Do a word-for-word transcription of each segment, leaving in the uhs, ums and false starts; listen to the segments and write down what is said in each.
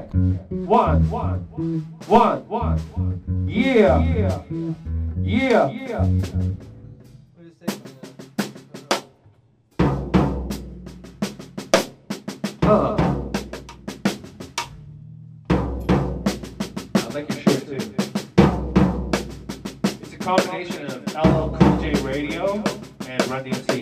One, one, one, one. Yeah, yeah, yeah, yeah. Uh. I like your shirt too. It's a combination of L L Cool J Radio and Run D M C.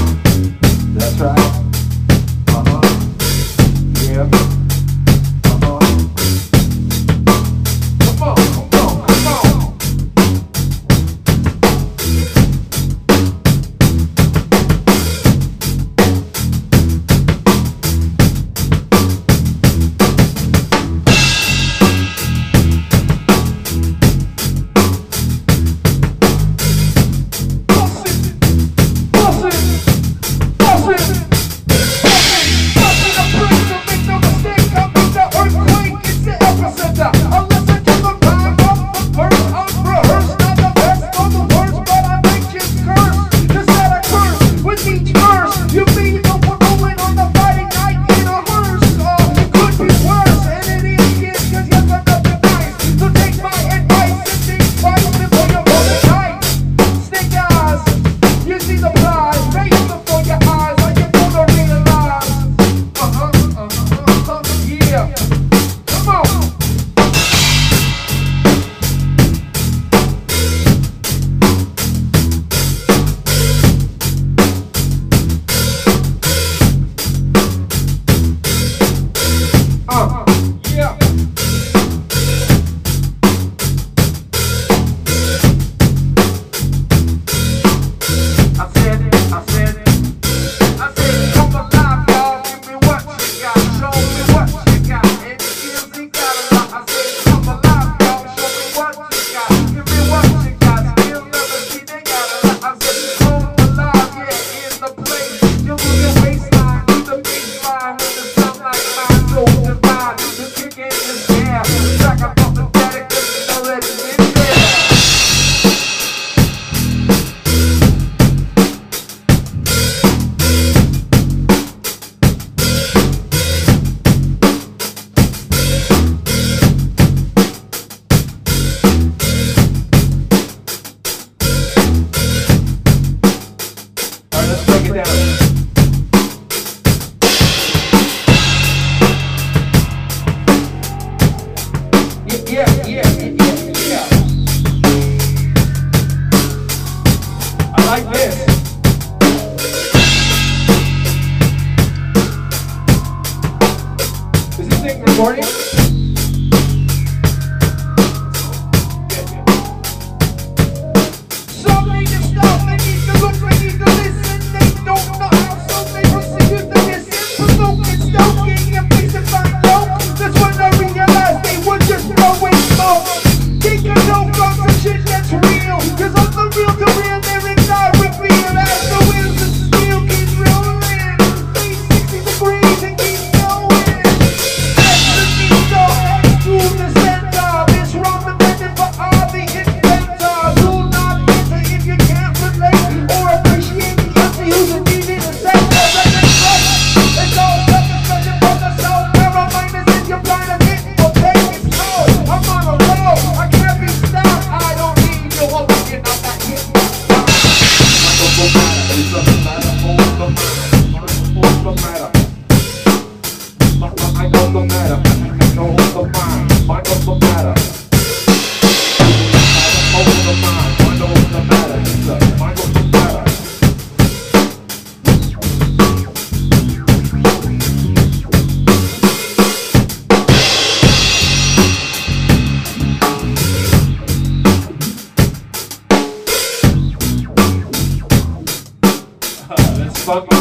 Uh-huh. sync recording. Some need to stop, they need to look, they need to listen. They don't know how, so they proceed to listen. Provoking, stoking, and facing back low. That's when I realized they were just blowing smoke. Taking no from the shit that's real. Cause I'm the real to real, there is not reveal. As the wheels of steel keep rolling. three sixty degrees and keep going. Destiny so head to the center. This wrong invented for all the inventors. Do not enter if you can't relate or appreciate the country who's a need in the center. It's all self-expression from the soul. Narrow minded is your blind and hit will take its toll. I'm on a roll, I can't be stopped. I don't need your hope to get out that hit. It doesn't matter, hold the matter, hold the matter. I know the matter, I know the mind, I know the matter. Hold the mind, I know the matter, I know the matter. That's funky.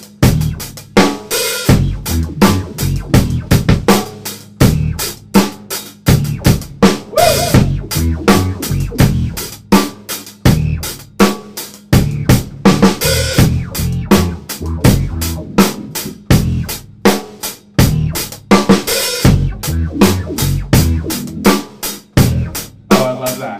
Oh, I love that.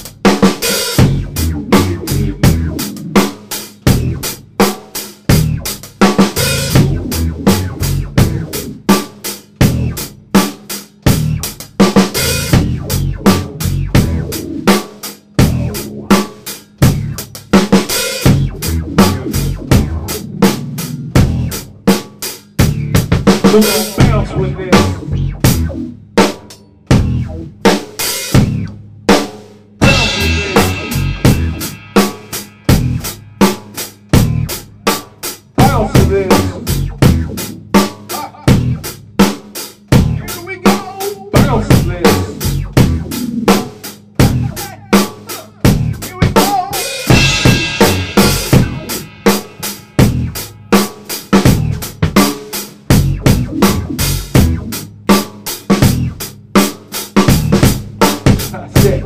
We're gonna bounce with this. Bounce with this. Bounce with this. Here we go. Bounce with this. Here we go. That's it.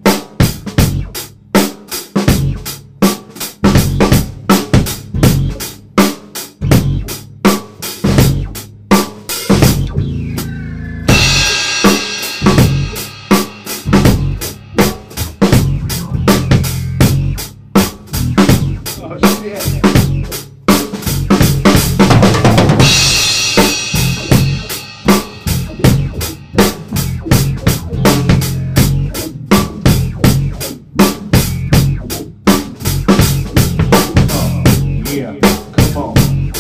Oh shit. Yeah, come on.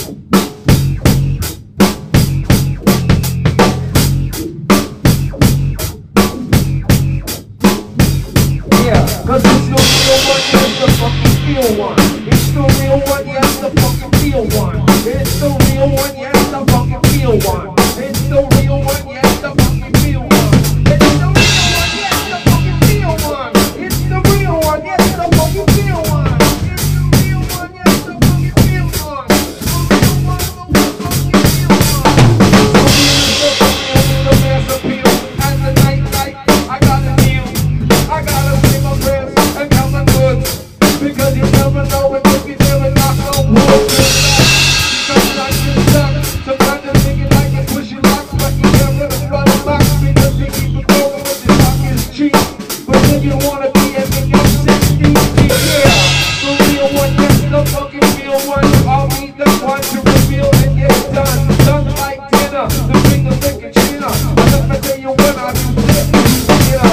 Yeah, cause it's the real one, yes, the fucking feel one. It's the real one, yes, the fucking feel one. It's the real one, yes, the fucking feel one. It's the real one, yes, the fucking feel one. It's the real one, yes, the fucking feel one. It's the real one, yes, the fucking feel one. It's the real one, yes, the fucking feel one. The real one, the fucking feel one. The real, the mass appeal. At the night light, I gotta kneel. I gotta say my prayers and count my goods. Because you never know when you be there and knock on wood. Sometimes you're stuck, sometimes you're thinking like you push your luck, but you never run a box because you keep it going when the talk is cheap. But then you wanna be and you got sixty feet. Yeah, the real one, yes, the fucking real one. I'll be the one to reveal and get it done. Done like dinner, the finger licking chinner. But let me tell you when I do this, yeah.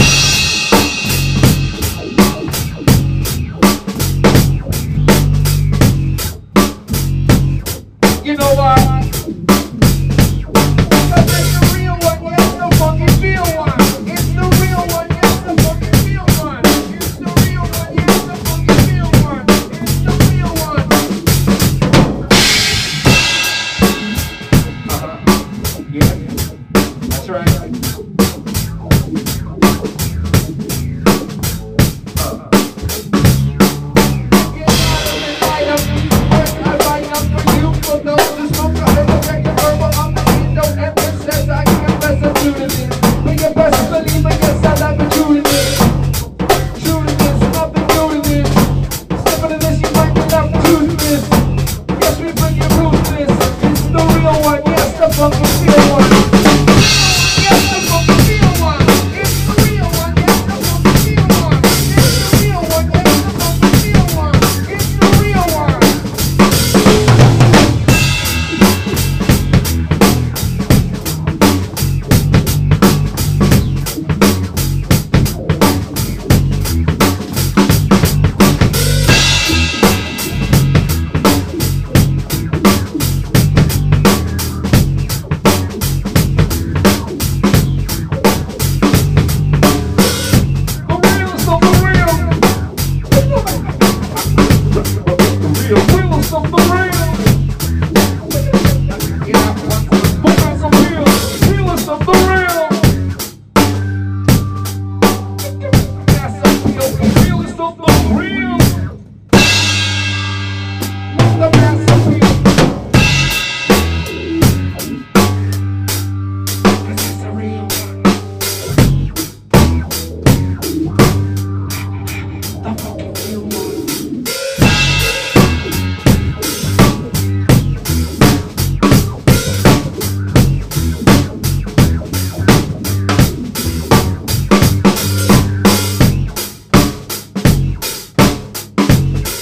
You know why? Because it's the real one, yes, the fucking feel one. It's the real one, yes, the fucking feel one. It's the real one, yes, the fucking feel one. It's the real one. Uh-huh. Yeah. right.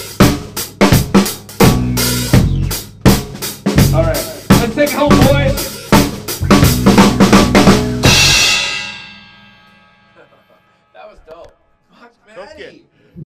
All right, let's take it home, boys.